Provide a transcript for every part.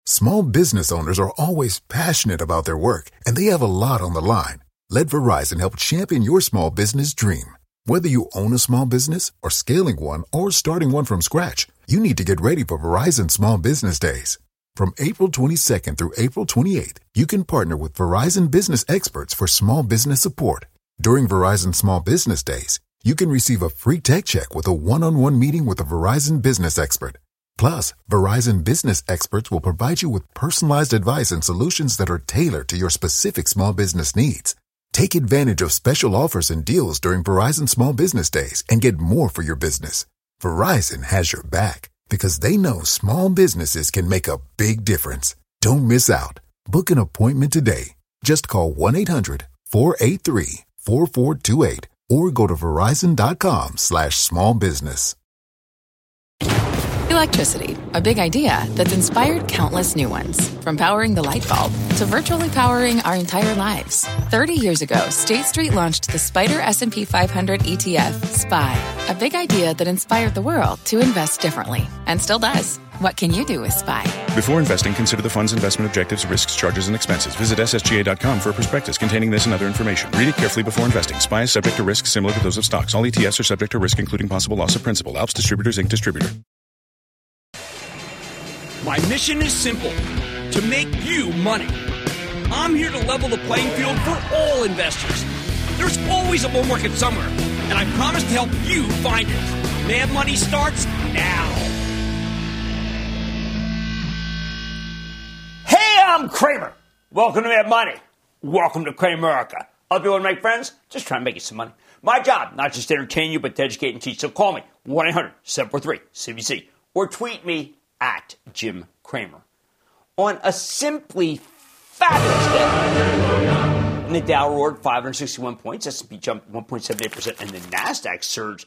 Small business owners are always passionate about their work, and they have a lot on the line. Let Verizon help champion your small business dream. Whether you own a small business or scaling one or starting one from scratch, you need to get ready for Verizon Small Business Days. From April 22nd through April 28th, you can partner with Verizon business experts for small business support. During Verizon Small Business Days, you can receive a free tech check with a one-on-one meeting with a Verizon business expert. Plus, Verizon business experts will provide you with personalized advice and solutions that are tailored to your specific small business needs. Take advantage of special offers and deals during Verizon Small Business Days and get more for your business. Verizon has your back because they know small businesses can make a big difference. Don't miss out. Book an appointment today. Just call 1-800-483-4428 or go to verizon.com/smallbusiness. Electricity, a big idea that's inspired countless new ones. From powering the light bulb to virtually powering our entire lives. 30 years ago, State Street launched the Spider S&P 500 ETF, SPY. A big idea that inspired the world to invest differently. And still does. What can you do with SPY? Before investing, consider the fund's investment objectives, risks, charges, and expenses. Visit ssga.com for a prospectus containing this and other information. Read it carefully before investing. SPY is subject to risks similar to those of stocks. All ETFs are subject to risk, including possible loss of principal. Alps Distributors, Inc. Distributor. My mission is simple, to make you money. I'm here to level the playing field for all investors. There's always a bull market somewhere, and I promise to help you find it. Mad Money starts now. Hey, I'm Kramer. Welcome to Mad Money. Welcome to Kramerica. I'll be one of my friends, just trying to make you some money. My job, not just to entertain you, but to educate and teach. So call me, 1-800-743-CBC, or tweet me at Jim Cramer. On a simply fabulous day, the Dow roared 561 points, S&P jumped 1.78%, and the NASDAQ surged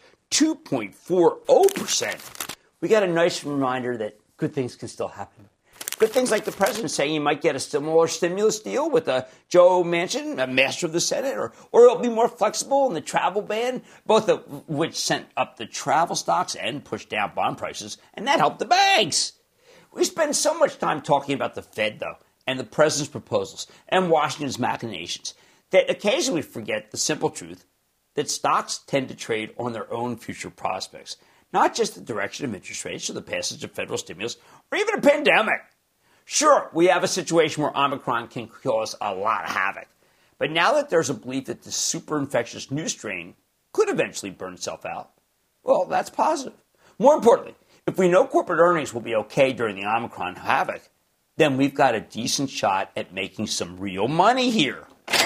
2.40%. We got a nice reminder that good things can still happen. Good things like the president saying you might get a similar stimulus deal with Joe Manchin, a master of the Senate, or it'll be more flexible in the travel ban, both of which sent up the travel stocks and pushed down bond prices, and that helped the banks. We spend so much time talking about the Fed, though, and the president's proposals, and Washington's machinations, that occasionally we forget the simple truth that stocks tend to trade on their own future prospects, not just the direction of interest rates or the passage of federal stimulus or even a pandemic. Sure, we have a situation where Omicron can cause a lot of havoc. But now that there's a belief that this super infectious new strain could eventually burn itself out, well, that's positive. More importantly, if we know corporate earnings will be okay during the Omicron havoc, then we've got a decent shot at making some real money here.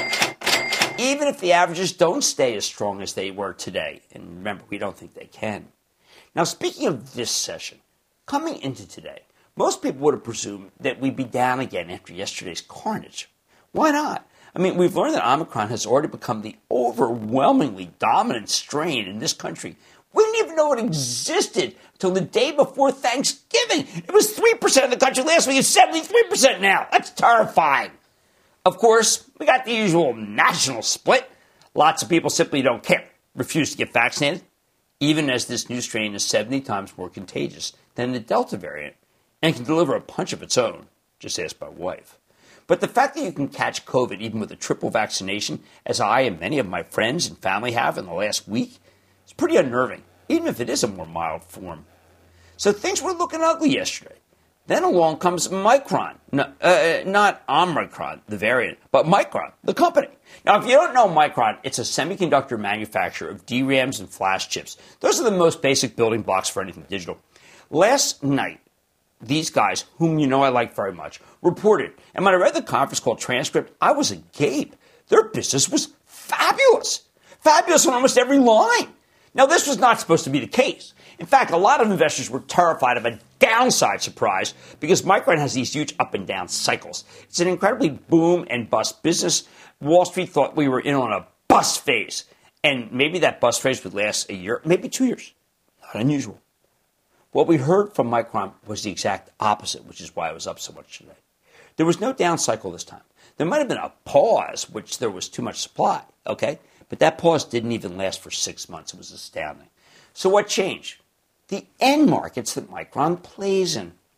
Even if the averages don't stay as strong as they were today. And remember, we don't think they can. Now, speaking of this session, coming into today, most people would have presumed that we'd be down again after yesterday's carnage. Why not? I mean, we've learned that Omicron has already become the overwhelmingly dominant strain in this country. We didn't even know it existed until the day before Thanksgiving. It was 3% of the country last week. It's 73% now. That's terrifying. Of course, we got the usual national split. Lots of people simply don't care, refuse to get vaccinated, even as this new strain is 70 times more contagious than the Delta variant and can deliver a punch of its own. Just ask my wife. But the fact that you can catch COVID even with a triple vaccination, as I and many of my friends and family have in the last week, is pretty unnerving, even if it is a more mild form. So things were looking ugly yesterday. Then along comes Micron. Not Omicron, the variant, but Micron, the company. Now, if you don't know Micron, it's a semiconductor manufacturer of DRAMs and flash chips. Those are the most basic building blocks for anything digital. Last night, these guys, whom you know I like very much, reported, and when I read the conference call transcript, I was agape. Their business was fabulous. Fabulous on almost every line. Now, this was not supposed to be the case. In fact, a lot of investors were terrified of a downside surprise because Micron has these huge up and down cycles. It's an incredibly boom and bust business. Wall Street thought we were in on a bust phase. And maybe that bust phase would last a year, maybe 2 years. Not unusual. What we heard from Micron was the exact opposite, which is why it was up so much today. There was no down cycle this time. There might have been a pause, which there was too much supply, okay? But that pause didn't even last for 6 months. It was astounding. So what changed? The end markets that Micron plays in.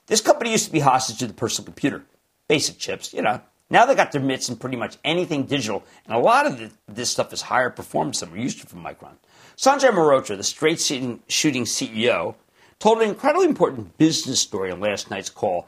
This company used to be hostage to the personal computer. Basic chips, Now they got their mitts in pretty much anything digital, and a lot of this stuff is higher performance than we're used to from Micron. Sanjay Mehrotra, the straight-shooting CEO, told an incredibly important business story on last night's call.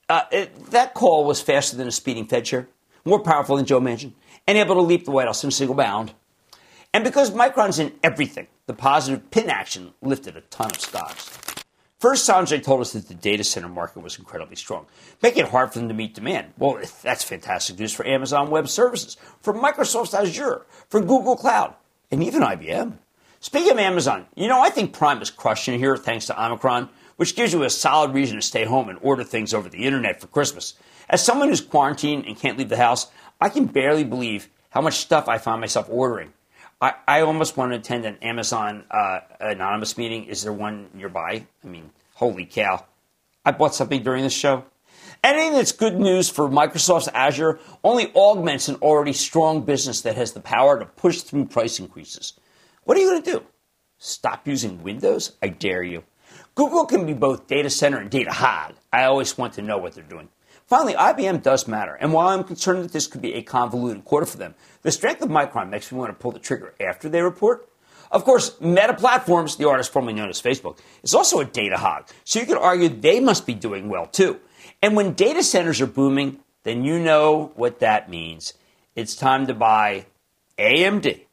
That call was faster than a speeding Fed chair, more powerful than Joe Manchin, and able to leap the White House in a single bound. And because Micron's in everything, the positive pin action lifted a ton of stocks. First, Sanjay told us that the data center market was incredibly strong, making it hard for them to meet demand. Well, that's fantastic news for Amazon Web Services, for Microsoft Azure, for Google Cloud, and even IBM. Speaking of Amazon, I think Prime is crushing here thanks to Omicron, which gives you a solid reason to stay home and order things over the internet for Christmas. As someone who's quarantined and can't leave the house, I can barely believe how much stuff I find myself ordering. I almost want to attend an Amazon anonymous meeting. Is there one nearby? I mean, holy cow. I bought something during this show. Anything that's good news for Microsoft's Azure only augments an already strong business that has the power to push through price increases. What are you going to do? Stop using Windows? I dare you. Google can be both data center and data hog. I always want to know what they're doing. Finally, IBM does matter, and while I'm concerned that this could be a convoluted quarter for them, the strength of Micron makes me want to pull the trigger after they report. Of course, Meta Platforms, the artist formerly known as Facebook, is also a data hog, so you could argue they must be doing well too. And when data centers are booming, then you know what that means. It's time to buy AMD,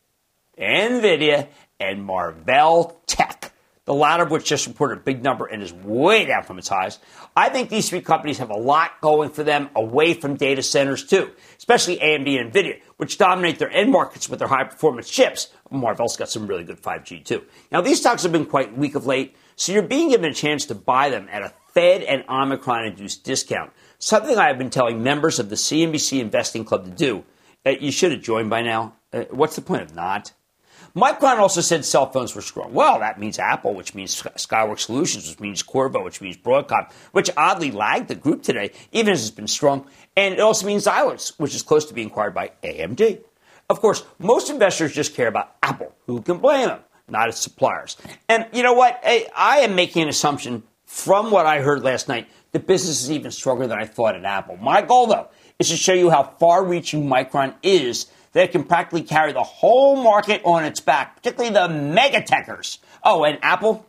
NVIDIA, and Marvell Tech, the latter of which just reported a big number and is way down from its highs. I think these three companies have a lot going for them away from data centers too, especially AMD and NVIDIA, which dominate their end markets with their high-performance chips. Marvell's got some really good 5G too. Now, these stocks have been quite weak of late, so you're being given a chance to buy them at a Fed and Omicron-induced discount, something I have been telling members of the CNBC Investing Club to do. You should have joined by now. What's the point of not? Micron also said cell phones were strong. Well, that means Apple, which means Skyworks Solutions, which means Qorvo, which means Broadcom, which oddly lagged the group today, even as it's been strong. And it also means Xilinx, which is close to being acquired by AMD. Of course, most investors just care about Apple. Who can blame them? Not its suppliers. And you know what? I am making an assumption from what I heard last night that business is even stronger than I thought at Apple. My goal, though, is to show you how far-reaching Micron is, that it can practically carry the whole market on its back, particularly the mega-techers. Oh, and Apple,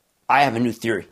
I have a new theory.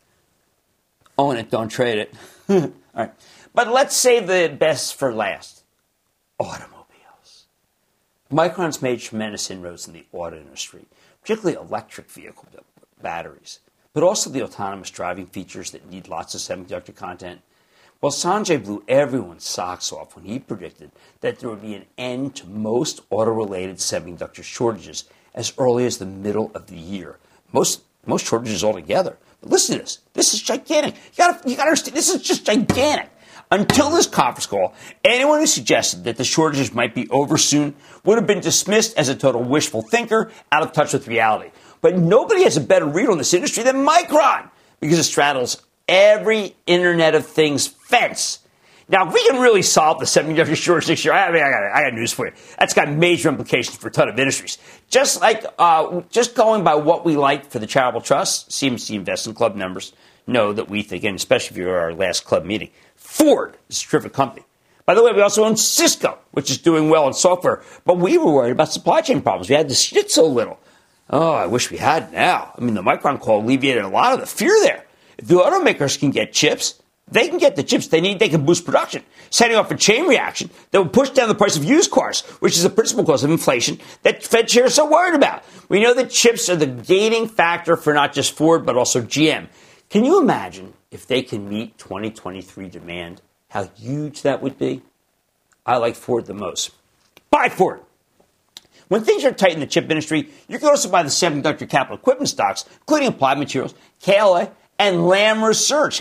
Own it, don't trade it. All right. But let's save the best for last. Automobiles. Micron's made tremendous inroads in the auto industry, particularly electric vehicle batteries, but also the autonomous driving features that need lots of semiconductor content. Well, Sanjay blew everyone's socks off when he predicted that there would be an end to most auto-related semiconductor shortages as early as the middle of the year. Most shortages altogether. But listen to this. This is gigantic. You got to understand, this is just gigantic. Until this conference call, anyone who suggested that the shortages might be over soon would have been dismissed as a total wishful thinker, out of touch with reality. But nobody has a better read on this industry than Micron, because it straddles every Internet of Things fence. Now, if we can really solve the semiconductor shortage next year, I got news for you. That's got major implications for a ton of industries. Just going by what we like for the charitable trust, CMC Investing Club members know that we think, and especially if you're at our last club meeting, Ford is a terrific company. By the way, we also own Cisco, which is doing well in software, but we were worried about supply chain problems. We had to shit so little. Oh, I wish we had now. I mean, the Micron call alleviated a lot of the fear there. If the automakers can get chips, they can get the chips they need. They can boost production, setting off a chain reaction that will push down the price of used cars, which is the principal cause of inflation that Fed chair is so worried about. We know that chips are the gating factor for not just Ford, but also GM. Can you imagine if they can meet 2023 demand, how huge that would be? I like Ford the most. Buy Ford. When things are tight in the chip industry, you can also buy the semiconductor capital equipment stocks, including Applied Materials, KLA, and Lam Research.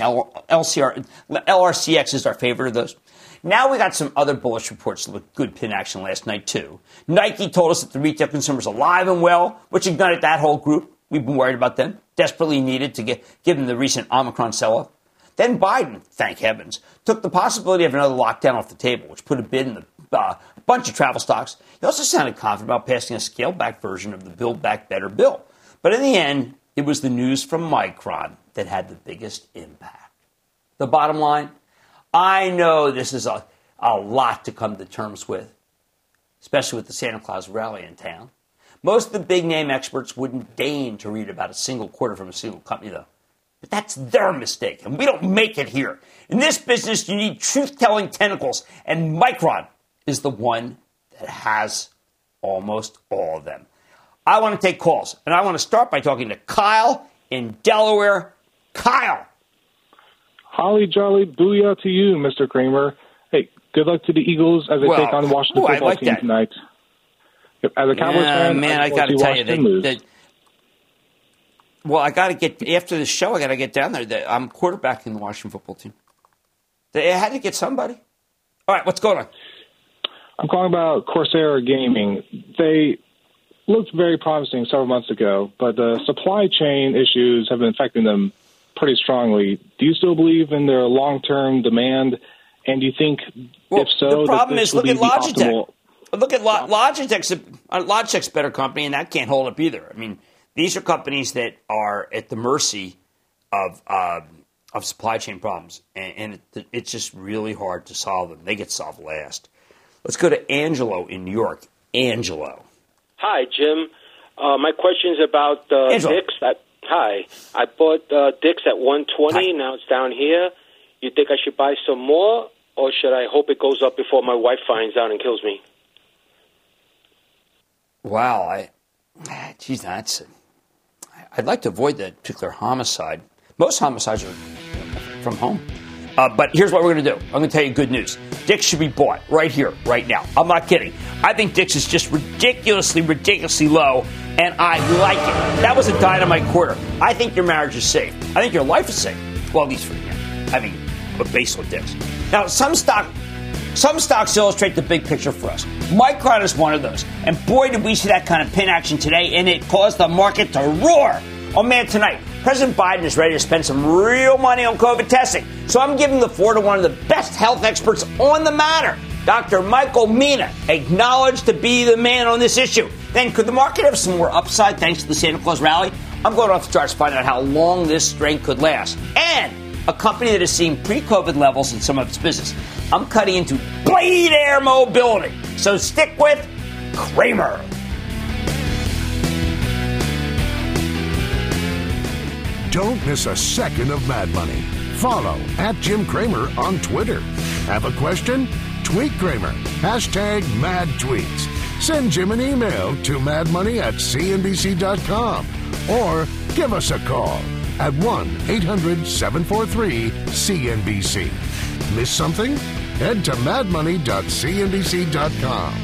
LRCX is our favorite of those. Now we got some other bullish reports with good pin action last night, too. Nike told us that the retail consumer is alive and well, which ignited that whole group. We've been worried about them, desperately needed to given the recent Omicron sell-off. Then Biden, thank heavens, took the possibility of another lockdown off the table, which put a bid in a bunch of travel stocks. He also sounded confident about passing a scaled-back version of the Build Back Better bill. But in the end, it was the news from Micron that had the biggest impact. the bottom line? I know this is a lot to come to terms with, especially with the Santa Claus rally in town. Most of the big-name experts wouldn't deign to read about a single quarter from a single company, though. But that's their mistake, and we don't make it here. In this business, you need truth-telling tentacles, and Micron is the one that has almost all of them. I want to take calls, and I want to start by talking to Kyle in Delaware. Kyle. Holly jolly booyah to you, Mr. Cramer. Hey, good luck to the Eagles as they take on the Washington football team tonight. As a Cowboys fan, man, I got to tell you, well, I got to get after the show. I got to get down there. I'm quarterbacking the Washington football team. They had to get somebody. All right, what's going on? I'm calling about Corsair Gaming. They looked very promising several months ago, but the supply chain issues have been affecting them pretty strongly. Do you still believe in their long-term demand? And do you think, if so, the problem is look at Logitech. Optimal... Look at Logitech's a better company, and that can't hold up either. I mean, these are companies that are at the mercy of supply chain problems, and it's just really hard to solve them. They get solved last. Let's go to Angelo in New York. Angelo. Hi, Jim. My question is about Dick's. Hi. I bought Dick's at 120. Now it's down here. You think I should buy some more, or should I hope it goes up before my wife finds out and kills me? Wow. I'd like to avoid that particular homicide. Most homicides are from home. But here's what we're going to do. I'm going to tell you good news. Dick's should be bought right here, right now. I'm not kidding. I think Dick's is just ridiculously low, and I like it. That was a dynamite quarter. I think your marriage is safe. I think your life is safe. Well, at least for you. I mean, but based on Dick's. Now, some stocks illustrate the big picture for us. Micron is one of those. And boy, did we see that kind of pin action today, and it caused the market to roar. Oh, man, tonight, President Biden is ready to spend some real money on COVID testing. So I'm giving the floor to one of the best health experts on the matter, Dr. Michael Mina, acknowledged to be the man on this issue. Then could the market have some more upside thanks to the Santa Claus rally? I'm going off the charts to find out how long this strength could last. And a company that is seeing pre-COVID levels in some of its business. I'm cutting into Blade Air Mobility. So stick with Cramer. Don't miss a second of Mad Money. Follow @Jim Cramer on Twitter. Have a question? Tweet Cramer. #MadTweets. Send Jim an email to madmoney@cnbc.com or give us a call at 1-800-743-CNBC. Miss something? Head to madmoney.cnbc.com.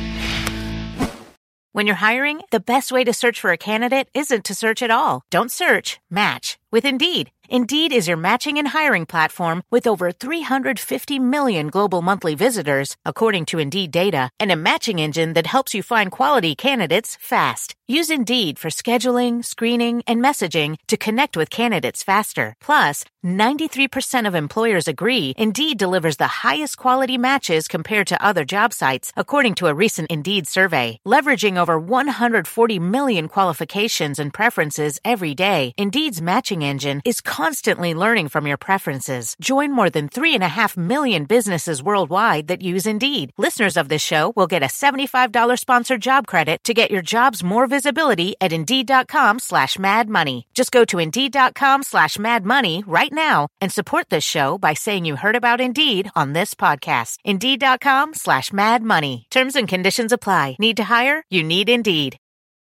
When you're hiring, the best way to search for a candidate isn't to search at all. Don't search, match with Indeed. Indeed is your matching and hiring platform with over 350 million global monthly visitors, according to Indeed data, and a matching engine that helps you find quality candidates fast. Use Indeed for scheduling, screening, and messaging to connect with candidates faster. Plus, 93% of employers agree Indeed delivers the highest quality matches compared to other job sites, according to a recent Indeed survey. Leveraging over 140 million qualifications and preferences every day, Indeed's matching engine is constantly learning from your preferences. Join more than 3.5 million businesses worldwide that use Indeed. Listeners of this show will get a $75 sponsored job credit to get your jobs more visibility at Indeed.com/madmoney. Just go to Indeed.com/madmoney right now and support this show by saying you heard about Indeed on this podcast. Indeed.com/madmoney. Terms and conditions apply. Need to hire? You need Indeed.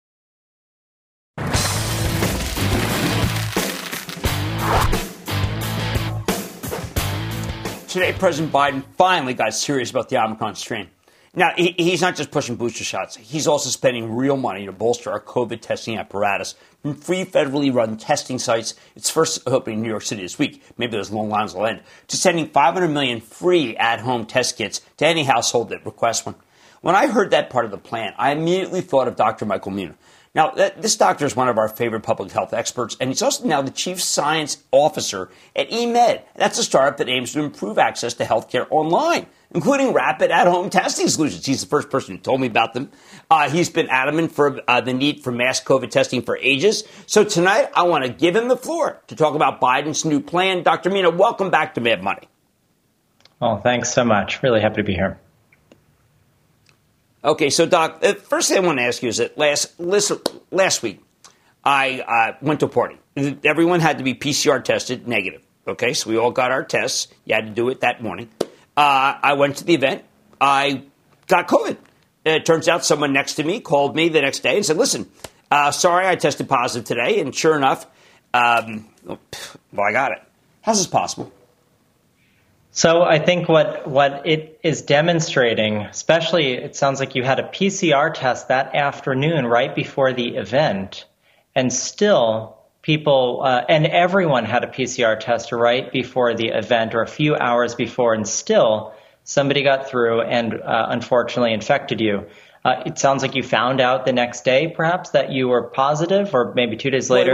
Today, President Biden finally got serious about the Omicron strain. Now, he's not just pushing booster shots. He's also spending real money to bolster our COVID testing apparatus from free federally run testing sites. It's first opening in New York City this week. Maybe those long lines will end. To sending 500 million free at-home test kits to any household that requests one. When I heard that part of the plan, I immediately thought of Dr. Michael Mina. Now, this doctor is one of our favorite public health experts, and he's also now the chief science officer at eMed. That's a startup that aims to improve access to healthcare online, including rapid at-home testing solutions. He's the first person who told me about them. He's been adamant for the need for mass COVID testing for ages. So tonight, I want to give him the floor to talk about Biden's new plan. Dr. Mina, welcome back to Mad Money. Oh, thanks so much. Really happy to be here. Okay, so Doc, the first thing I want to ask you is that last week I went to a party. Everyone had to be PCR tested negative. Okay, so we all got our tests. You had to do it that morning. I went to the event. I got COVID. It turns out someone next to me called me the next day and said, listen, sorry, I tested positive today. And sure enough, I got it. How's this possible? So I think what it is demonstrating, especially it sounds like you had a PCR test that afternoon right before the event, and still people and everyone had a PCR test right before the event or a few hours before, and still somebody got through and unfortunately infected you. It sounds like you found out the next day, perhaps, that you were positive, or maybe 2 days later.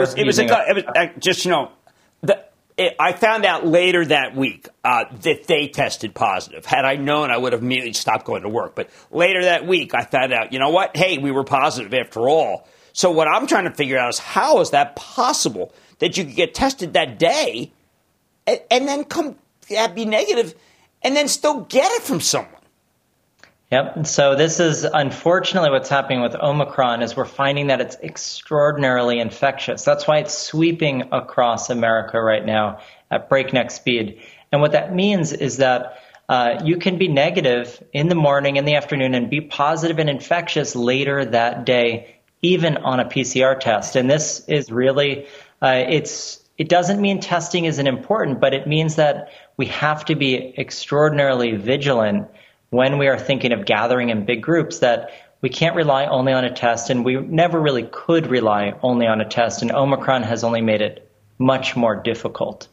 I found out later that week that they tested positive. Had I known, I would have immediately stopped going to work. But later that week, I found out, you know what? Hey, we were positive after all. So what I'm trying to figure out is how is that possible that you could get tested that day and then be negative and then still get it from someone? Yep. So this is unfortunately what's happening with Omicron is we're finding that it's extraordinarily infectious. That's why it's sweeping across America right now at breakneck speed. And what that means is that you can be negative in the morning, in the afternoon, and be positive and infectious later that day, even on a PCR test. And this is really, it doesn't mean testing isn't important, but it means that we have to be extraordinarily vigilant when we are thinking of gathering in big groups, that we can't rely only on a test, and we never really could rely only on a test, and Omicron has only made it much more difficult.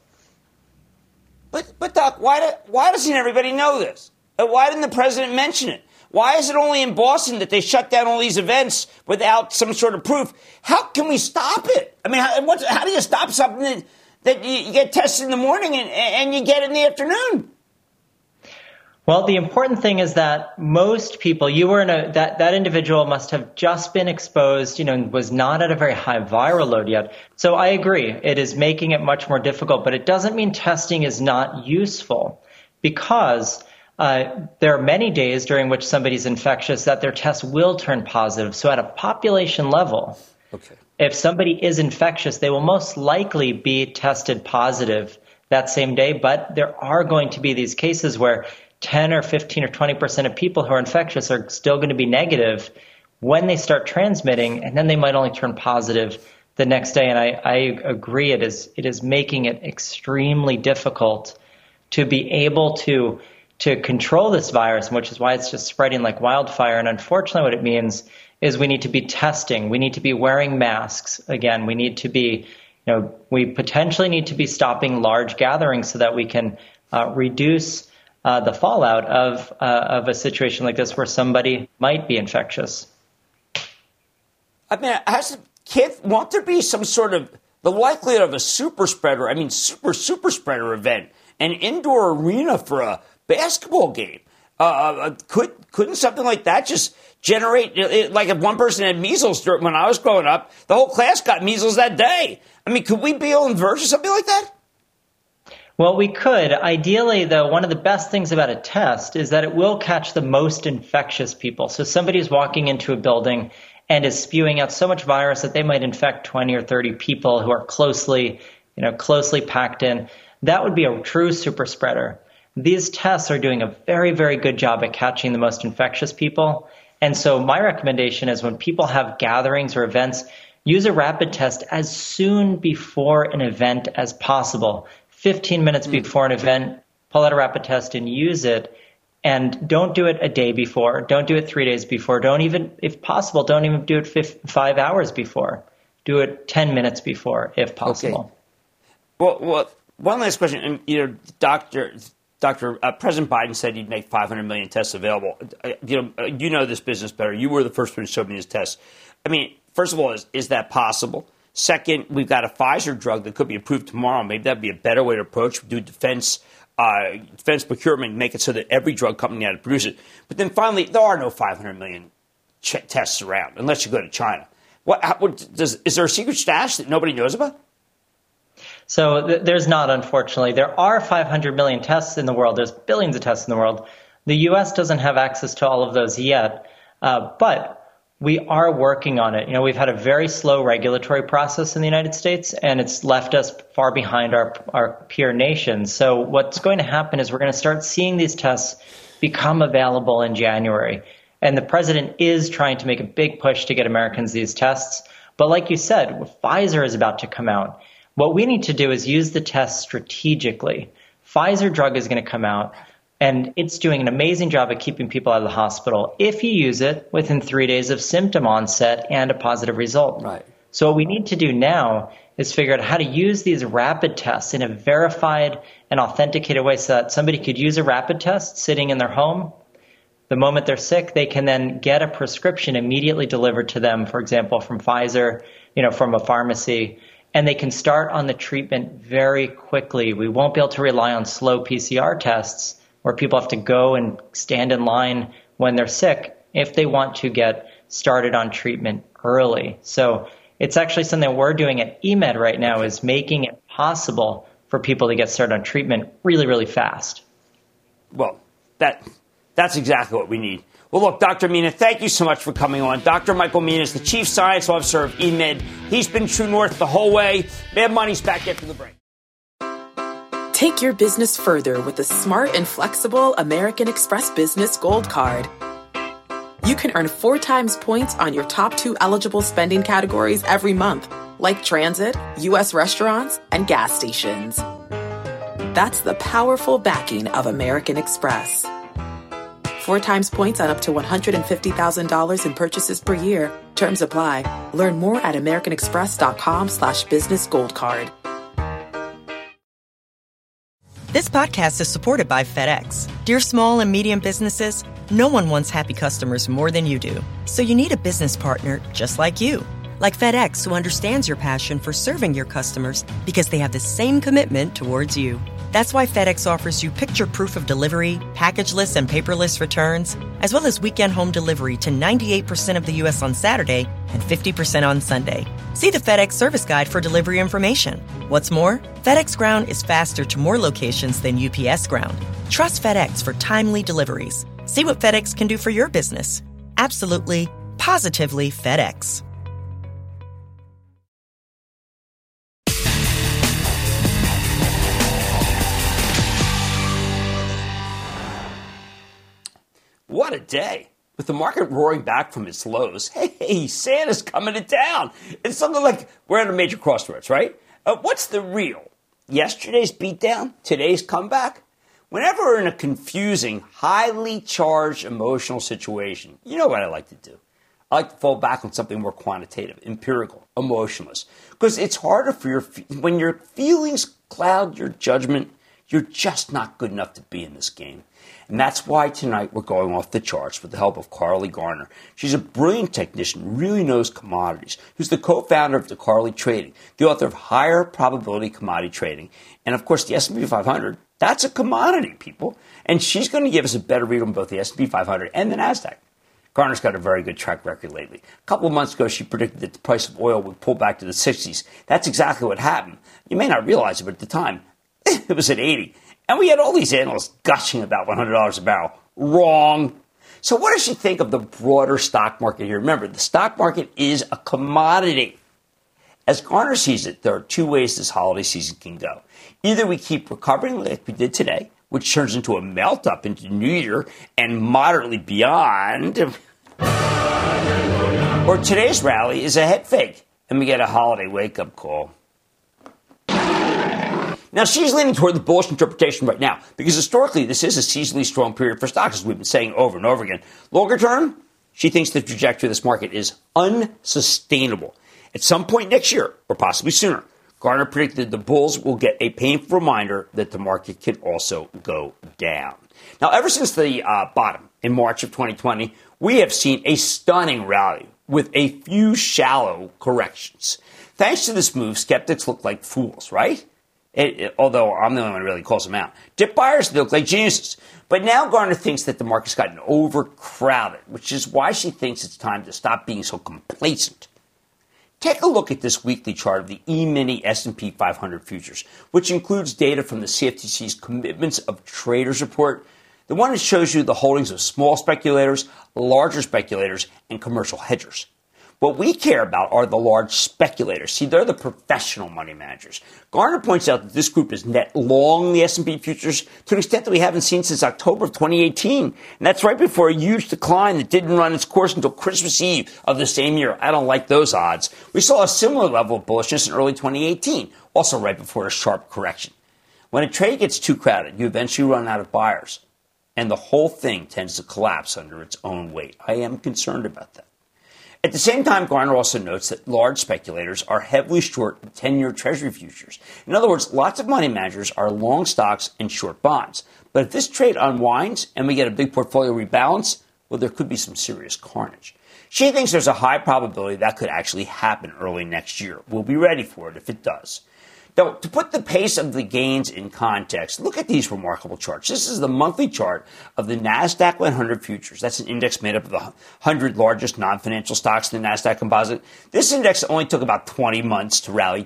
But Doc, why doesn't everybody know this? Why didn't the president mention it? Why is it only in Boston that they shut down all these events without some sort of proof? How can we stop it? I mean, how do you stop something that you get tested in the morning and you get it in the afternoon? Well, the important thing is that most people, that individual must have just been exposed, and was not at a very high viral load yet. So I agree, it is making it much more difficult, but it doesn't mean testing is not useful, because there are many days during which somebody's infectious that their test will turn positive. So at a population level, if somebody is infectious, they will most likely be tested positive that same day, but there are going to be these cases where 10 or 15 or 20% of people who are infectious are still going to be negative when they start transmitting, and then they might only turn positive the next day. And I agree, it is making it extremely difficult to be able to control this virus, which is why it's just spreading like wildfire. And unfortunately, what it means is we need to be testing. We need to be wearing masks. Again, we need to be, we potentially need to be stopping large gatherings so that we can reduce the fallout of a situation like this where somebody might be infectious. I mean, won't there be some sort of the likelihood of a super spreader? I mean, super spreader event, an indoor arena for a basketball game. Couldn't something like that just generate? Like if one person had measles when I was growing up, the whole class got measles that day. I mean, could we be able to verge something like that? Well, we could. Ideally, though, one of the best things about a test is that it will catch the most infectious people. So somebody is walking into a building and is spewing out so much virus that they might infect 20 or 30 people who are closely packed in. That would be a true super spreader. These tests are doing a very, very good job at catching the most infectious people. And so my recommendation is when people have gatherings or events, use a rapid test as soon before an event as possible. 15 minutes before an event, pull out a rapid test and use it. And don't do it a day before. Don't do it 3 days before. Don't even, if possible, don't even do it 5 hours before. Do it 10 minutes before, if possible. Okay. Well, one last question. President Biden said he'd make 500 million tests available. You know this business better. You were the first one to show me his tests. I mean, first of all, is that possible? Second, we've got a Pfizer drug that could be approved tomorrow. Maybe that'd be a better way to approach, do defense procurement, make it so that every drug company had to produce it. But then finally, there are no 500 million tests around unless you go to China. Is there a secret stash that nobody knows about? So there's not, unfortunately. There are 500 million tests in the world. There's billions of tests in the world. The U.S. doesn't have access to all of those yet, but we are working on it. We've had a very slow regulatory process in the United States, and it's left us far behind our peer nations. So what's going to happen is we're going to start seeing these tests become available in January. And the president is trying to make a big push to get Americans these tests. But like you said, Pfizer is about to come out. What we need to do is use the test strategically. Pfizer drug is going to come out, and it's doing an amazing job at keeping people out of the hospital if you use it within 3 days of symptom onset and a positive result. Right. So what we need to do now is figure out how to use these rapid tests in a verified and authenticated way so that somebody could use a rapid test sitting in their home. The moment they're sick, they can then get a prescription immediately delivered to them, for example, from Pfizer, from a pharmacy, and they can start on the treatment very quickly. We won't be able to rely on slow PCR tests where people have to go and stand in line when they're sick if they want to get started on treatment early. So it's actually something we're doing at eMed right now is making it possible for people to get started on treatment really, really fast. Well, that's exactly what we need. Well, look, Dr. Mina, thank you so much for coming on. Dr. Michael Mina is the Chief Science Officer of eMed. He's been True North the whole way. Mad Money's back after the break. Take your business further with the smart and flexible American Express Business Gold Card. You can earn 4 times points on your top 2 eligible spending categories every month, like transit, U.S. restaurants, and gas stations. That's the powerful backing of American Express. 4 times points on up to $150,000 in purchases per year. Terms apply. Learn more at americanexpress.com/business gold card. This podcast is supported by FedEx. Dear small and medium businesses, no one wants happy customers more than you do. So you need a business partner just like you. Like FedEx, who understands your passion for serving your customers because they have the same commitment towards you. That's why FedEx offers you picture proof of delivery, packageless and paperless returns, as well as weekend home delivery to 98% of the U.S. on Saturday and 50% on Sunday. See the FedEx service guide for delivery information. What's more, FedEx Ground is faster to more locations than UPS Ground. Trust FedEx for timely deliveries. See what FedEx can do for your business. Absolutely, positively FedEx. What a day. With the market roaring back from its lows, hey, Santa's coming to town. It's something like we're at a major crossroads, right? What's the real? Yesterday's beatdown? Today's comeback? Whenever we're in a confusing, highly charged emotional situation, you know what I like to do? I like to fall back on something more quantitative, empirical, emotionless. Because it's harder for when your feelings cloud your judgment, you're just not good enough to be in this game. And that's why tonight we're going off the charts with the help of Carly Garner. She's a brilliant technician, really knows commodities, who's the co-founder of DeCarly Trading, the author of Higher Probability Commodity Trading. And of course, the S&P 500, that's a commodity, people. And she's going to give us a better read on both the S&P 500 and the NASDAQ. Garner's got a very good track record lately. A couple of months ago, she predicted that the price of oil would pull back to the 60s. That's exactly what happened. You may not realize it, but at the time, it was at 80. And we had all these analysts gushing about $100 a barrel. Wrong. So what does she think of the broader stock market here? Remember, the stock market is a commodity. As Garner sees it, there are 2 ways this holiday season can go. Either we keep recovering like we did today, which turns into a melt-up into New Year and moderately beyond. Or today's rally is a head fake, and we get a holiday wake-up call. Now, she's leaning toward the bullish interpretation right now, because historically, this is a seasonally strong period for stocks, as we've been saying over and over again. Longer term, she thinks the trajectory of this market is unsustainable. At some point next year, or possibly sooner, Garner predicted the bulls will get a painful reminder that the market can also go down. Now, ever since the bottom in March of 2020, we have seen a stunning rally with a few shallow corrections. Thanks to this move, skeptics look like fools, right? Although I'm the only one who really calls them out. Dip buyers, they look like geniuses. But now Garner thinks that the market's gotten overcrowded, which is why she thinks it's time to stop being so complacent. Take a look at this weekly chart of the E-mini S&P 500 futures, which includes data from the CFTC's Commitments of Traders report, the one that shows you the holdings of small speculators, larger speculators, and commercial hedgers. What we care about are the large speculators. See, they're the professional money managers. Garner points out that this group is net long the S&P futures to an extent that we haven't seen since October of 2018. And that's right before a huge decline that didn't run its course until Christmas Eve of the same year. I don't like those odds. We saw a similar level of bullishness in early 2018, also right before a sharp correction. When a trade gets too crowded, you eventually run out of buyers, and the whole thing tends to collapse under its own weight. I am concerned about that. At the same time, Garner also notes that large speculators are heavily short 10-year Treasury futures. In other words, lots of money managers are long stocks and short bonds. But if this trade unwinds and we get a big portfolio rebalance, well, there could be some serious carnage. She thinks there's a high probability that could actually happen early next year. We'll be ready for it if it does. Now, to put the pace of the gains in context, look at these remarkable charts. This is the monthly chart of the NASDAQ 100 futures. That's an index made up of the 100 largest non-financial stocks in the NASDAQ composite. This index only took about 20 months to rally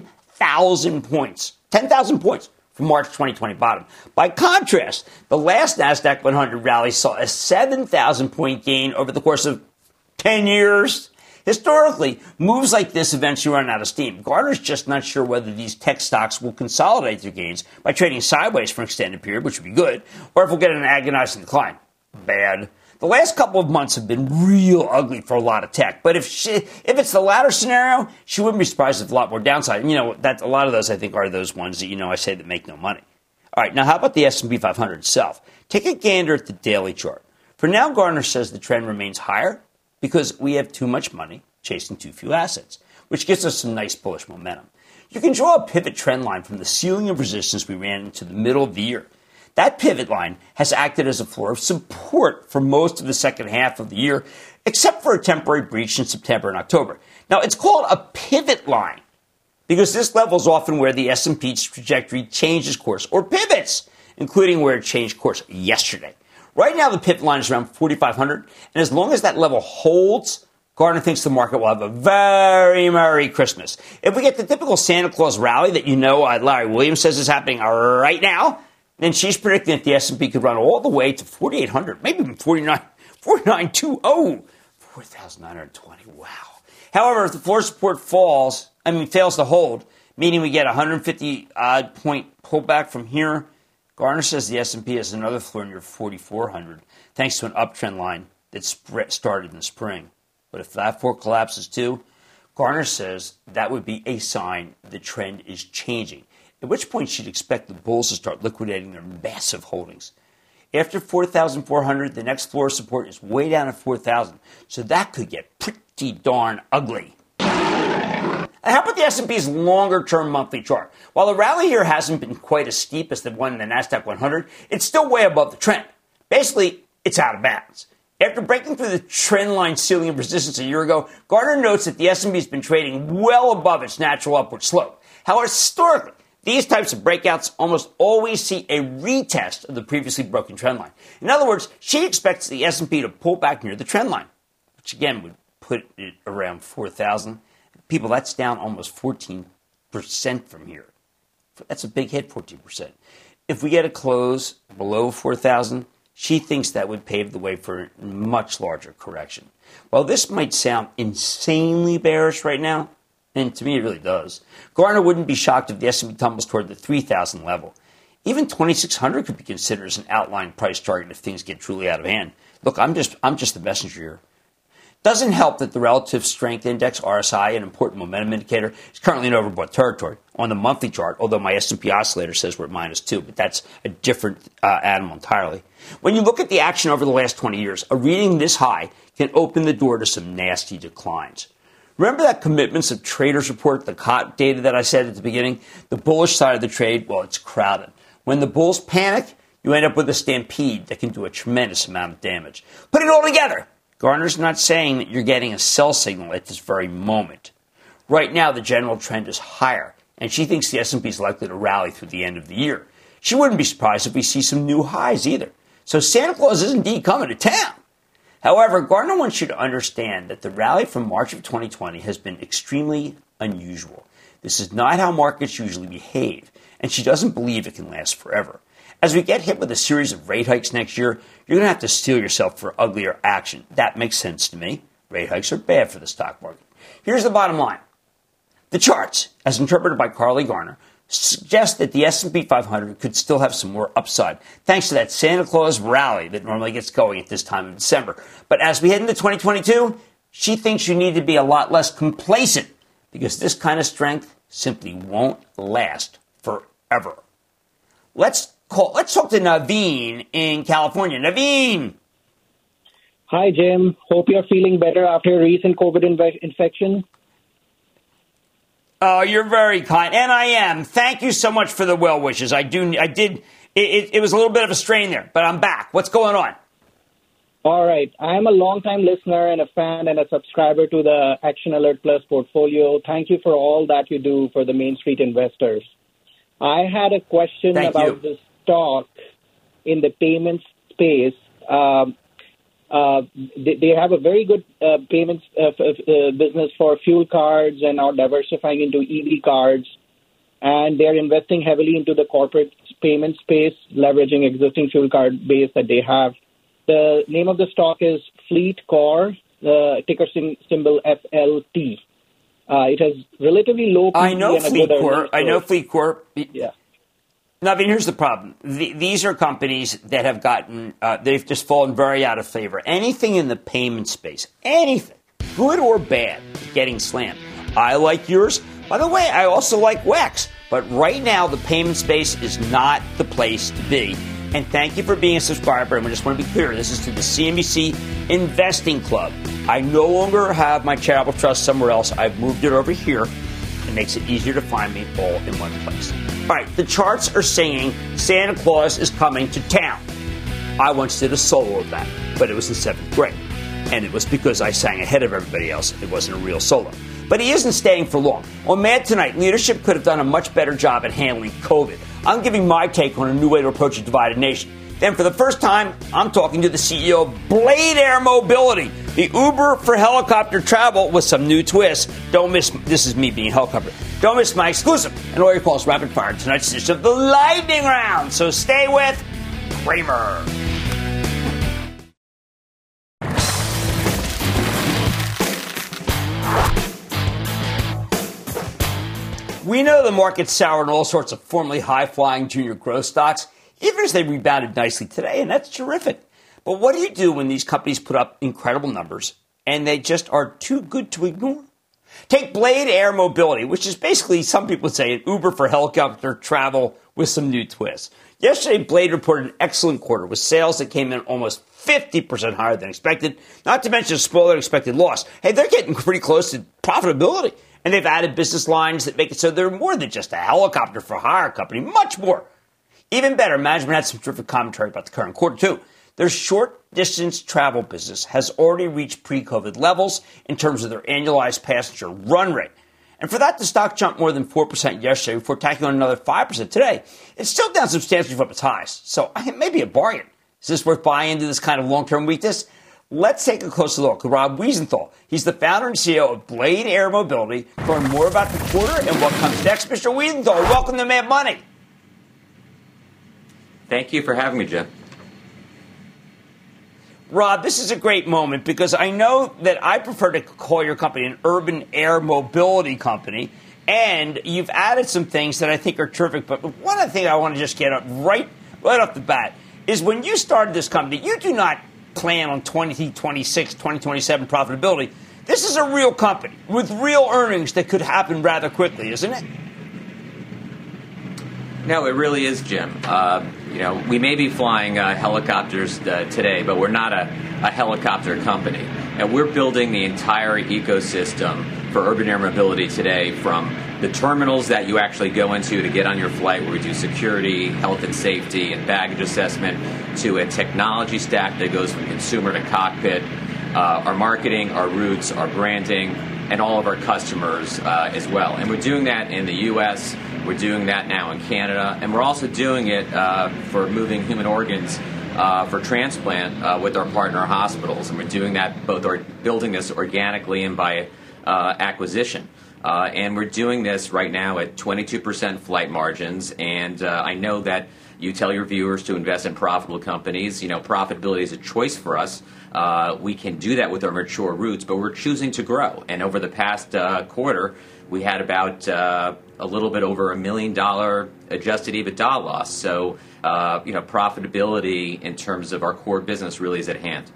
10,000 points. 10,000 points from March 2020 bottom. By contrast, the last NASDAQ 100 rally saw a 7,000-point gain over the course of 10 years. Historically, moves like this eventually run out of steam. Garner's just not sure whether these tech stocks will consolidate their gains by trading sideways for an extended period, which would be good, or if we'll get an agonizing decline. Bad. The last couple of months have been real ugly for a lot of tech, but if it's the latter scenario, she wouldn't be surprised if a lot more downside. And, a lot of those, I think, are those ones that, I say that make no money. All right, now how about the S&P 500 itself? Take a gander at the daily chart. For now, Garner says the trend remains higher because we have too much money chasing too few assets, which gives us some nice bullish momentum. You can draw a pivot trend line from the ceiling of resistance we ran into the middle of the year. That pivot line has acted as a floor of support for most of the second half of the year, except for a temporary breach in September and October. Now, it's called a pivot line because this level is often where the S&P's trajectory changes course or pivots, including where it changed course yesterday. Right now, the pivot line is around 4,500, and as long as that level holds, Garner thinks the market will have a very Merry Christmas. If we get the typical Santa Claus rally that Larry Williams says is happening right now, then she's predicting that the S&P could run all the way to 4,800, maybe even 4,920, 4,920. Wow. However, if the floor support fails to hold, meaning we get a 150-point pullback from here, Garner says the S&P has another floor near 4,400, thanks to an uptrend line that started in the spring. But if that floor collapses too, Garner says that would be a sign the trend is changing, at which point she'd expect the bulls to start liquidating their massive holdings. After 4,400, the next floor support is way down at 4,000, so that could get pretty darn ugly. And how about the S&P's longer-term monthly chart? While the rally here hasn't been quite as steep as the one in the NASDAQ 100, it's still way above the trend. Basically, it's out of bounds. After breaking through the trend line ceiling of resistance a year ago, Garner notes that the S&P has been trading well above its natural upward slope. However, historically, these types of breakouts almost always see a retest of the previously broken trend line. In other words, she expects the S&P to pull back near the trend line, which again would put it around 4,000. People, that's down almost 14% from here. That's a big hit, 14%. If we get a close below 4,000, she thinks that would pave the way for a much larger correction. While this might sound insanely bearish right now, and to me it really does, Garner wouldn't be shocked if the S&P tumbles toward the 3,000 level. Even 2,600 could be considered as an outlying price target if things get truly out of hand. Look, I'm just the messenger here. Doesn't help that the relative strength index, RSI, an important momentum indicator, is currently in overbought territory on the monthly chart, although my S&P oscillator says we're at -2, but that's a different animal entirely. When you look at the action over the last 20 years, a reading this high can open the door to some nasty declines. Remember that Commitments of Traders report, the COT data that I said at the beginning? The bullish side of the trade, well, it's crowded. When the bulls panic, you end up with a stampede that can do a tremendous amount of damage. Put it all together. Gartner's not saying that you're getting a sell signal at this very moment. Right now, the general trend is higher, and she thinks the S&P is likely to rally through the end of the year. She wouldn't be surprised if we see some new highs either. So Santa Claus is indeed coming to town. However, Gartner wants you to understand that the rally from March of 2020 has been extremely unusual. This is not how markets usually behave, and she doesn't believe it can last forever. As we get hit with a series of rate hikes next year, you're going to have to steel yourself for uglier action. That makes sense to me. Rate hikes are bad for the stock market. Here's the bottom line. The charts, as interpreted by Carly Garner, suggest that the S&P 500 could still have some more upside, thanks to that Santa Claus rally that normally gets going at this time of December. But as we head into 2022, she thinks you need to be a lot less complacent, because this kind of strength simply won't last forever. Let's talk to Naveen in California. Naveen! Hi, Jim. Hope you're feeling better after a recent COVID infection. Oh, you're very kind. And I am. Thank you so much for the well wishes. It was a little bit of a strain there, but I'm back. What's going on? All right. I'm a longtime listener and a fan and a subscriber to the Action Alert Plus portfolio. Thank you for all that you do for the Main Street investors. I had a question about the stock in the payments space. They have a very good payments business for fuel cards and are diversifying into EV cards. And they're investing heavily into the corporate payment space, leveraging existing fuel card base that they have. The name of the stock is FleetCor, ticker symbol FLT. It has relatively low PE. I know FleetCor. Yeah. Now, I mean, here's the problem. These are companies that have gotten, they've just fallen very out of favor. Anything in the payment space, anything, good or bad, getting slammed. I like yours. By the way, I also like WEX. But right now, the payment space is not the place to be. And thank you for being a subscriber. And I just want to be clear, this is to the CNBC Investing Club. I no longer have my charitable trust somewhere else. I've moved it over here. It makes it easier to find me all in one place. All right, the charts are saying Santa Claus is coming to town. I once did a solo of that, but it was in 7th grade. And it was because I sang ahead of everybody else. It wasn't a real solo. But he isn't staying for long. On Mad Tonight, leadership could have done a much better job at handling COVID. I'm giving my take on a new way to approach a divided nation. Then for the first time, I'm talking to the CEO of Blade Air Mobility, the Uber for helicopter travel with some new twists. Don't miss, this is me being helicopter. Don't miss my exclusive and all your calls rapid fire in tonight's edition of the Lightning Round. So stay with Cramer. We know the market's soured on all sorts of formerly high-flying junior growth stocks, even as they rebounded nicely today, and that's terrific. But what do you do when these companies put up incredible numbers and they just are too good to ignore? Take Blade Air Mobility, which is basically, some people say, an Uber for helicopter travel with some new twists. Yesterday, Blade reported an excellent quarter with sales that came in almost 50% higher than expected, not to mention a smaller than expected loss. Hey, they're getting pretty close to profitability. And they've added business lines that make it so they're more than just a helicopter for hire company, much more. Even better, management had some terrific commentary about the current quarter, too. Their short-distance travel business has already reached pre-COVID levels in terms of their annualized passenger run rate. And for that, the stock jumped more than 4% yesterday before tacking on another 5% today. It's still down substantially from its highs, so it may be a bargain. Is this worth buying into this kind of long-term weakness? Let's take a closer look at Rob Wiesenthal. He's the founder and CEO of Blade Air Mobility. Learn more about the quarter and what comes next. Mr. Wiesenthal, welcome to Mad Money. Thank you for having me, Jim. Rob, this is a great moment because I know that I prefer to call your company an urban air mobility company, and you've added some things that I think are terrific. But one of the things I want to just get up right off the bat is when you started this company, you do not plan on 2026, 2027 profitability. This is a real company with real earnings that could happen rather quickly, isn't it? No, it really is, Jim. We may be flying helicopters today, but we're not a helicopter company. And we're building the entire ecosystem for urban air mobility today, from the terminals that you actually go into to get on your flight, where we do security, health and safety, and baggage assessment, to a technology stack that goes from consumer to cockpit, our marketing, our routes, our branding, and all of our customers as well. And we're doing that in the U.S., we're doing that now in Canada, and we're also doing it for moving human organs for transplant with our partner hospitals. And we're doing that building this organically and by acquisition. And we're doing this right now at 22% flight margins. And I know that you tell your viewers to invest in profitable companies. Profitability is a choice for us. We can do that with our mature routes, but we're choosing to grow. And over the past quarter, we had about a little bit over $1 million adjusted EBITDA loss. So, profitability in terms of our core business really is at hand.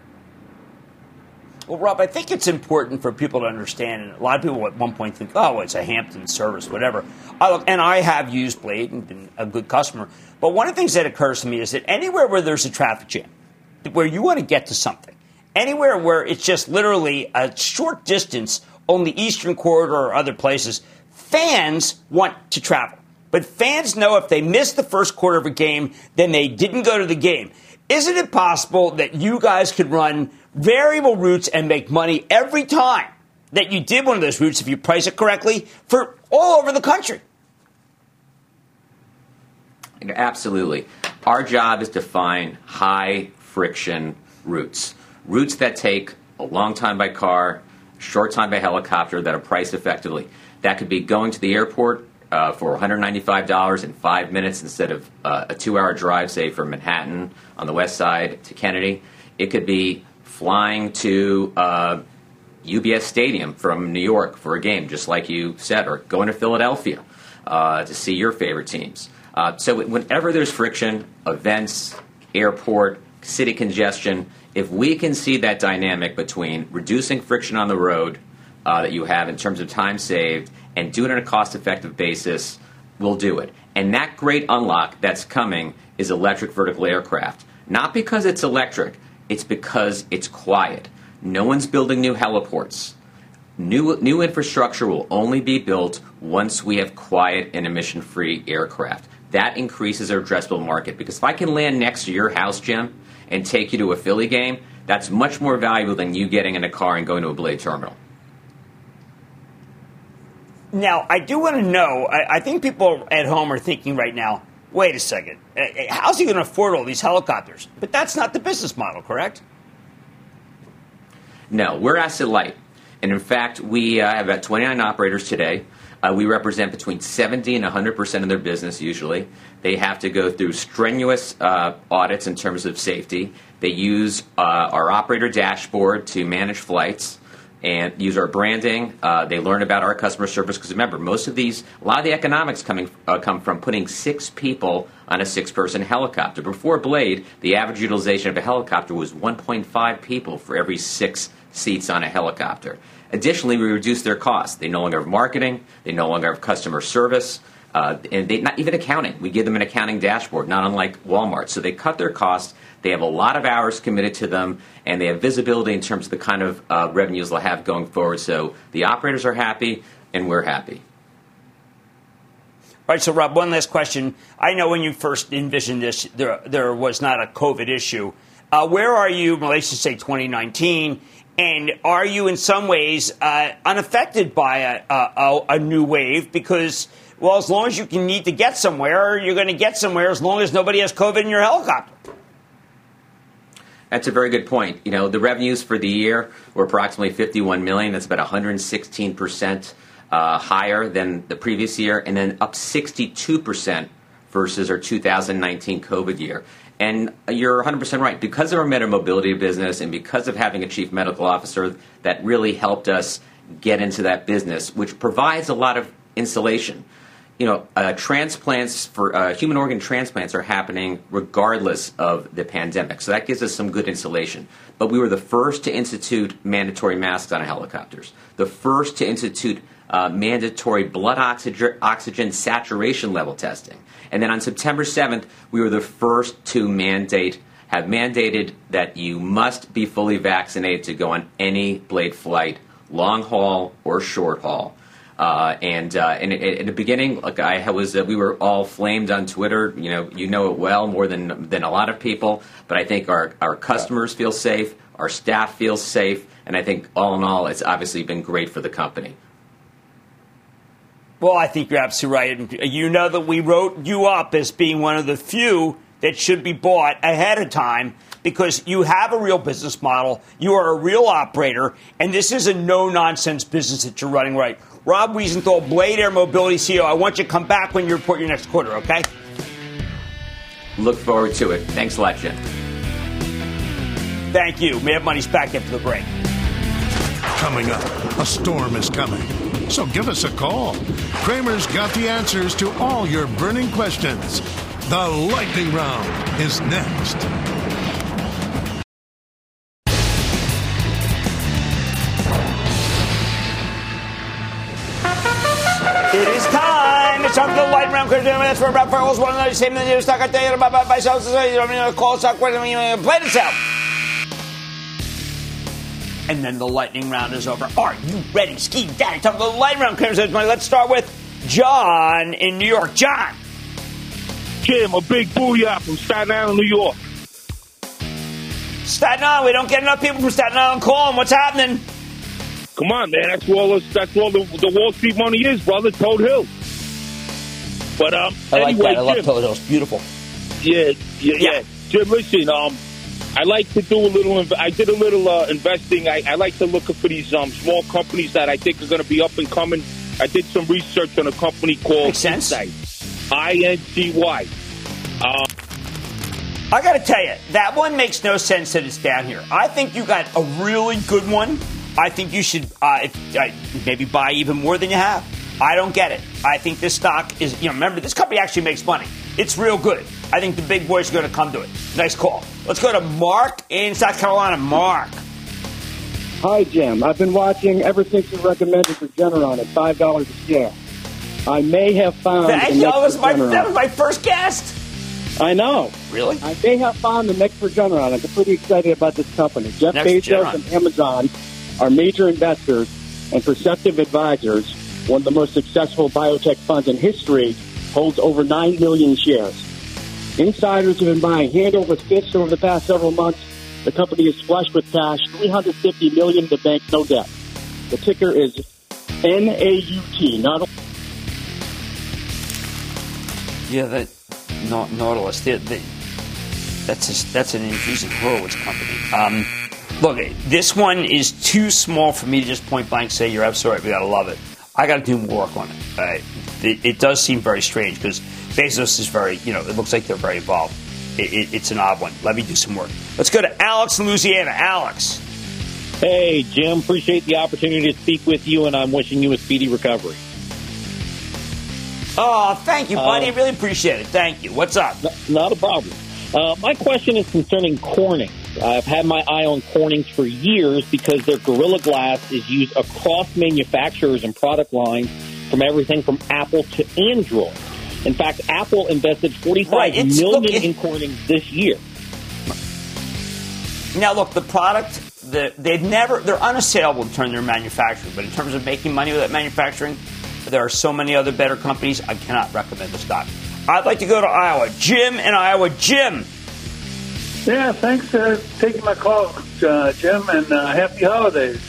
Well, Rob, I think it's important for people to understand, and a lot of people at one point think, oh, it's a Hampton service, whatever. And I have used Blade and been a good customer. But one of the things that occurs to me is that anywhere where there's a traffic jam, where you want to get to something, anywhere where it's just literally a short distance on the Eastern Corridor or other places, fans want to travel. But fans know if they miss the first quarter of a game, then they didn't go to the game. Isn't it possible that you guys could run variable routes and make money every time that you did one of those routes if you price it correctly for all over the country? Absolutely. Our job is to find high-friction routes that take a long time by car, short time by helicopter, that are priced effectively. That could be going to the airport for $195 in 5 minutes instead of a 2-hour drive, say, from Manhattan on the west side to Kennedy. It could be flying to UBS Stadium from New York for a game, just like you said, or going to Philadelphia to see your favorite teams. So whenever there's friction, events, airport, city congestion, if we can see that dynamic between reducing friction on the road that you have in terms of time saved and do it on a cost-effective basis, we'll do it. And that great unlock that's coming is electric vertical aircraft. Not because it's electric, it's because it's quiet. No one's building new heliports. New infrastructure will only be built once we have quiet and emission-free aircraft. That increases our addressable market. Because if I can land next to your house, Jim, and take you to a Philly game, that's much more valuable than you getting in a car and going to a Blade terminal. Now, I do want to know, I think people at home are thinking right now, wait a second, how's he going to afford all these helicopters? But that's not the business model, correct? No, we're asset light. And in fact, we have about 29 operators today. We represent between 70 and 100% of their business usually. They have to go through strenuous audits in terms of safety. They use our operator dashboard to manage flights and use our branding. They learn about our customer service because remember, a lot of the economics come from putting 6 people on a 6-person helicopter. Before Blade, the average utilization of a helicopter was 1.5 people for every 6 seats on a helicopter. Additionally, we reduce their costs. They no longer have marketing. They no longer have customer service. And not even accounting. We give them an accounting dashboard, not unlike Walmart. So they cut their costs. They have a lot of hours committed to them, and they have visibility in terms of the kind of revenues they'll have going forward. So the operators are happy, and we're happy. All right, so Rob, one last question. I know when you first envisioned this, there was not a COVID issue. Where are you in relation to, say, 2019? And are you in some ways unaffected by a new wave? Because, well, as long as you need to get somewhere, you're going to get somewhere as long as nobody has COVID in your helicopter. That's a very good point. The revenues for the year were approximately $51 million. That's about 116% higher than the previous year, and then up 62% versus our 2019 COVID year. And you're 100% right. Because of our MediMobility business and because of having a chief medical officer that really helped us get into that business, which provides a lot of insulation. Transplants for human organ transplants are happening regardless of the pandemic. So that gives us some good insulation. But we were the first to institute mandatory masks on helicopters, the first to institute mandatory blood oxygen saturation level testing. And then on September 7th, we were the first to have mandated that you must be fully vaccinated to go on any Blade flight, long haul or short haul. And in the beginning, like we were all flamed on Twitter. You know it well, more than a lot of people. But I think our customers feel safe, our staff feels safe, and I think all in all, it's obviously been great for the company. Well, I think you're absolutely right. You know that we wrote you up as being one of the few that should be bought ahead of time because you have a real business model, you are a real operator, and this is a no-nonsense business that you're running right. Rob Wiesenthal, Blade Air Mobility CEO, I want you to come back when you report your next quarter, okay? Look forward to it. Thanks a lot, Jim. Thank you. Mad Money's back after the break. Coming up, a storm is coming. So give us a call. Cramer's got the answers to all your burning questions. The lightning round is next. It is time. It's time for the lightning round. That's where Brad Farrell's one of the same thing. Stock I tell you about myself. Call stock. Play it out. And then the lightning round is over. Are you ready, Ski Daddy? Time for the lightning round. Let's start with John in New York. John. Jim, a big booyah from Staten Island, New York. Staten Island. We don't get enough people from Staten Island calling. What's happening? Come on, man. That's all the Wall Street money is, brother. Toad Hill. But I like anyway, that. I love Toad Hill. It's beautiful. Yeah. Jim, listen. I like to do a little. I did a little investing. I like to look for these small companies that I think are going to be up and coming. I did some research on a company called Insight, INCY. I got to tell you, that one makes no sense that it's down here. I think you got a really good one. I think you should maybe buy even more than you have. I don't get it. I think this stock is, remember, this company actually makes money. It's real good. I think the big boys are going to come to it. Nice call. Let's go to Mark in South Carolina. Mark. Hi, Jim. I've been watching ever since you recommended for Generon at $5 a share. I may have found Thank you. That was my first guest. I know. Really? I may have found the next for Generon. I'm pretty excited about this company. Jeff Bezos and Amazon are major investors and Perceptive Advisors, one of the most successful biotech funds in history, holds over 9 million shares. Insiders have been buying hand over fist over the past several months. The company is flush with cash, $350 million in the bank, no debt. The ticker is NAUT. Nautilus. That's an Andreessen Horowitz company. Look, this one is too small for me to just point blank say you're absolutely right. We got to love it. I got to do more work on it. It does seem very strange because Bezos is very, it looks like they're very involved. It's an odd one. Let me do some work. Let's go to Alex in Louisiana. Alex. Hey, Jim. Appreciate the opportunity to speak with you, and I'm wishing you a speedy recovery. Oh, thank you, buddy. I really appreciate it. Thank you. What's up? Not a problem. My question is concerning Corning. I've had my eye on Corning's for years because their Gorilla Glass is used across manufacturers and product lines from everything from Apple to Android. In fact, Apple invested $45 million in Corning this year. Now, look, the product, they're unassailable in terms of their manufacturing, but in terms of making money with that manufacturing, there are so many other better companies, I cannot recommend the stock. I'd like to go to Iowa. Jim in Iowa. Jim. Yeah, thanks for taking my call, Jim, and happy holidays.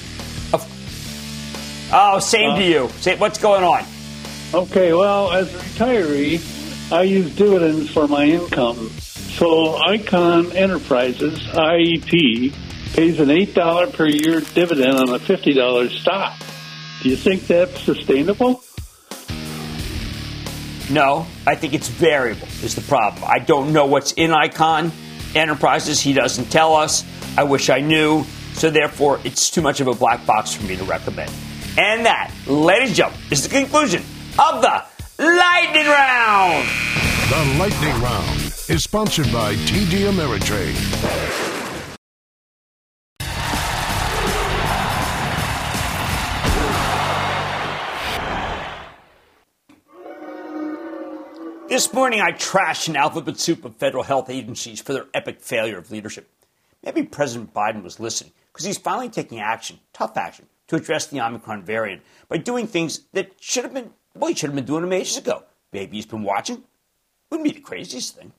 Oh, same to you. What's going on? Okay, well, as a retiree, I use dividends for my income. So Icon Enterprises, IEP, pays an $8 per year dividend on a $50 stock. Do you think that's sustainable? No, I think it's variable is the problem. I don't know what's in Icon Enterprises. He doesn't tell us. I wish I knew. So therefore, it's too much of a black box for me to recommend. And that, ladies and gentlemen, is the conclusion of the Lightning Round. The Lightning Round is sponsored by TD Ameritrade. This morning, I trashed an alphabet soup of federal health agencies for their epic failure of leadership. Maybe President Biden was listening because he's finally taking action, tough action, to address the Omicron variant by doing things that he should have been doing them ages ago. Maybe he's been watching. Wouldn't be the craziest thing.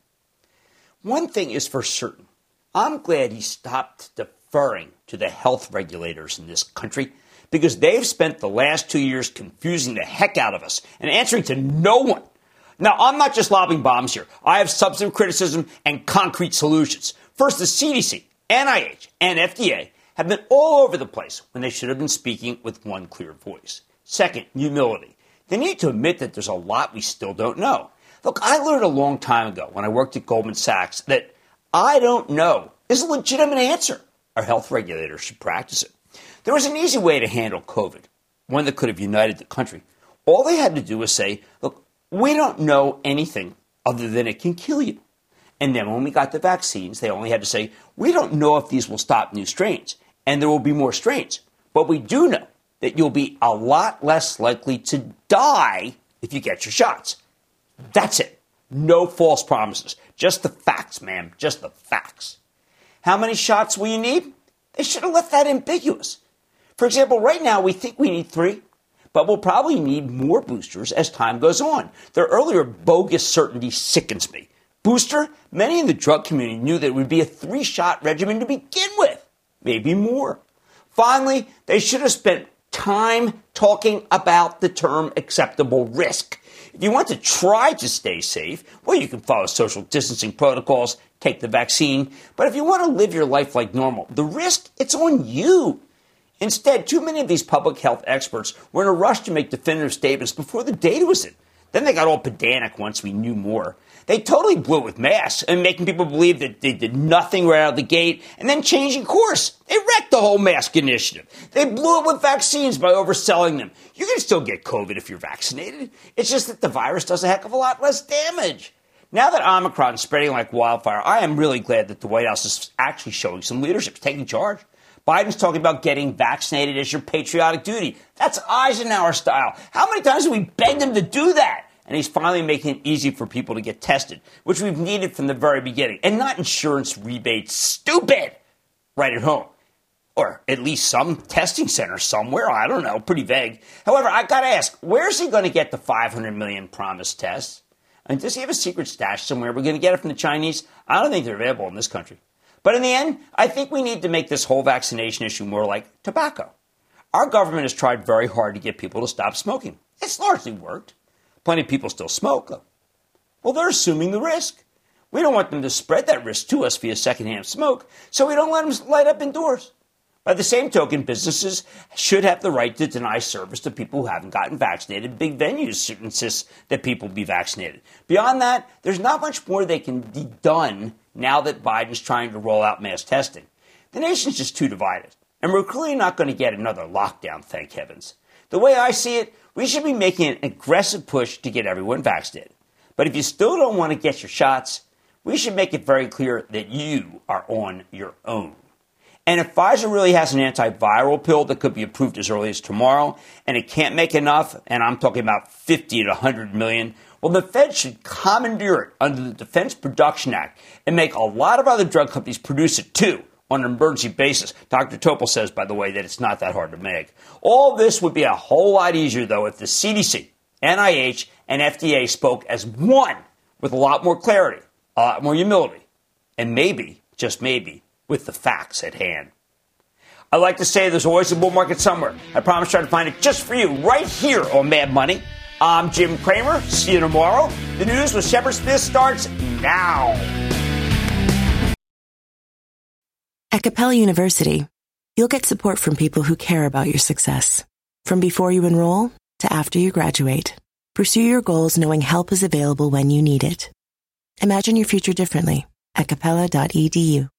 One thing is for certain. I'm glad he stopped deferring to the health regulators in this country because they've spent the last 2 years confusing the heck out of us and answering to no one. Now, I'm not just lobbing bombs here. I have substantive criticism and concrete solutions. First, the CDC, NIH, and FDA have been all over the place when they should have been speaking with one clear voice. Second, humility. They need to admit that there's a lot we still don't know. Look, I learned a long time ago when I worked at Goldman Sachs that I don't know is a legitimate answer. Our health regulators should practice it. There was an easy way to handle COVID, one that could have united the country. All they had to do was say, look, we don't know anything other than it can kill you. And then when we got the vaccines, they only had to say, we don't know if these will stop new strains, and there will be more strains. But we do know that you'll be a lot less likely to die if you get your shots. That's it. No false promises. Just the facts, ma'am. Just the facts. How many shots will you need? They should have left that ambiguous. For example, right now we think we need 3, but we'll probably need more boosters as time goes on. Their earlier bogus certainty sickens me. Booster? Many in the drug community knew that it would be a 3-shot regimen to begin with. Maybe more. Finally, they should have spent time talking about the term acceptable risk. If you want to try to stay safe, well, you can follow social distancing protocols, take the vaccine. But if you want to live your life like normal, the risk, it's on you. Instead, too many of these public health experts were in a rush to make definitive statements before the data was in. Then they got all pedantic once we knew more. They totally blew it with masks and making people believe that they did nothing right out of the gate and then changing course. They wrecked the whole mask initiative. They blew it with vaccines by overselling them. You can still get COVID if you're vaccinated. It's just that the virus does a heck of a lot less damage. Now that Omicron is spreading like wildfire, I am really glad that the White House is actually showing some leadership, taking charge. Biden's talking about getting vaccinated as your patriotic duty. That's Eisenhower style. How many times have we begged him to do that? And he's finally making it easy for people to get tested, which we've needed from the very beginning. And not insurance rebates, stupid, right at home. Or at least some testing center somewhere, I don't know, pretty vague. However, I got to ask, where's he going to get the 500 million promised tests? And does he have a secret stash somewhere? We're going to get it from the Chinese? I don't think they're available in this country. But in the end, I think we need to make this whole vaccination issue more like tobacco. Our government has tried very hard to get people to stop smoking. It's largely worked. Plenty of people still smoke, though. Well, they're assuming the risk. We don't want them to spread that risk to us via secondhand smoke, so we don't let them light up indoors. By the same token, businesses should have the right to deny service to people who haven't gotten vaccinated. Big venues should insist that people be vaccinated. Beyond that, there's not much more they can be done now that Biden's trying to roll out mass testing. The nation's just too divided, and we're clearly not going to get another lockdown, thank heavens. The way I see it, we should be making an aggressive push to get everyone vaccinated. But if you still don't want to get your shots, we should make it very clear that you are on your own. And if Pfizer really has an antiviral pill that could be approved as early as tomorrow, and it can't make enough, and I'm talking about 50 to 100 million, well, the Fed should commandeer it under the Defense Production Act and make a lot of other drug companies produce it too on an emergency basis. Dr. Topol says, by the way, that it's not that hard to make. All this would be a whole lot easier, though, if the CDC, NIH, and FDA spoke as one with a lot more clarity, a lot more humility, and maybe, just maybe, with the facts at hand. I like to say there's always a bull market somewhere. I promise to try to find it just for you right here on Mad Money. I'm Jim Cramer. See you tomorrow. The news with Shepard Smith starts now. At Capella University, you'll get support from people who care about your success. From before you enroll to after you graduate, pursue your goals knowing help is available when you need it. Imagine your future differently at capella.edu.